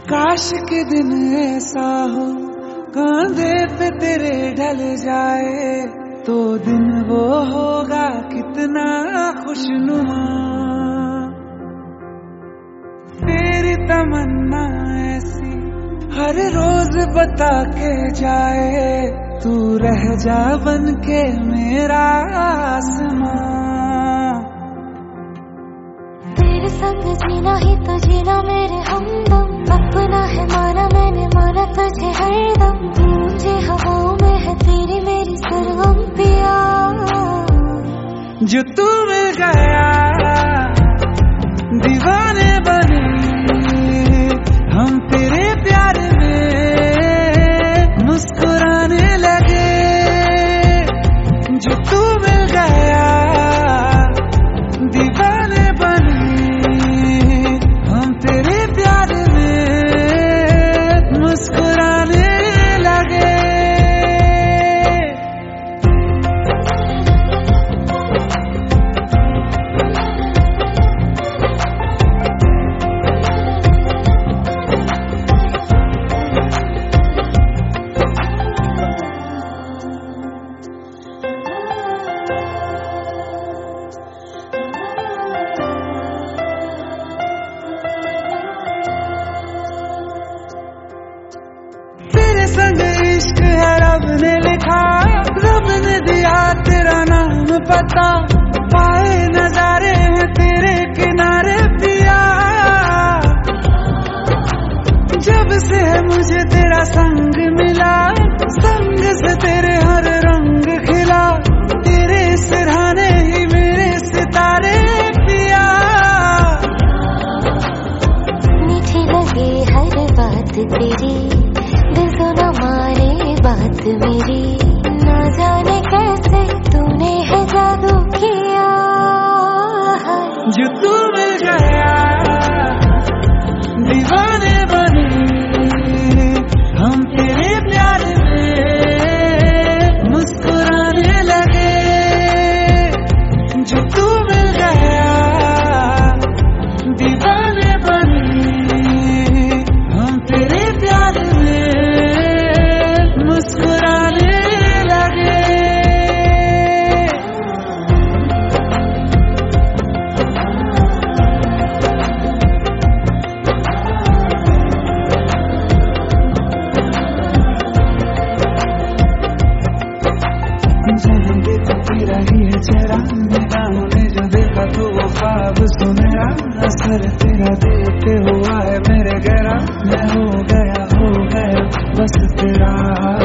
काश के दिन ऐसा हो कांधे पे तेरे ढल जाए, तो दिन वो होगा कितना खुशनुमा। तेरी तमन्ना ऐसी हर रोज बता के जाए, तू रह जा बन के मेरा आसमां। तेरे संग जीना ही तो जीना मेरे हमदम, अपना है माना मैंने माना तुझे हरदम। गूंजे हवाओं में है तेरी मेरी सरगम पिया, जो तू मिल गया दीवाने बने हम तेरे प्यार में मुस्कुराने लगे। जो तू मिल गया दीवाने बने हम तेरे प्यार में मुस्कुराने लगे। तेरे संग इश्क है रब ने लिखा, रब ने दिया तेरा नाम पता। पाए नजारे हैं तेरे किनारे पिया, जब से है मुझे तेरा संग मिला, संग से तेरे हर रंग खिला। तेरे सिरहाने ही मेरे सितारे पिया, मीठी लगे हर बात तेरी, दिल तो न माने बात मेरी। ना जाने कैसे तूने है जादू किया, जो तू मिल गया दीवाने बने हम तेरे प्यार में मुस्कुराने लगे। जो तू मिल गया दीवाने बने हम तेरे प्यार में मुस्कुराने लगे। जहाँ देखो तेरा ही है चेहरा, निगाहों ने जो देखा तो वो ख्वाब सुनहरा। असर तेरा देखते हुआ है मेरे गहरा, मैं हो गया बस तेरा।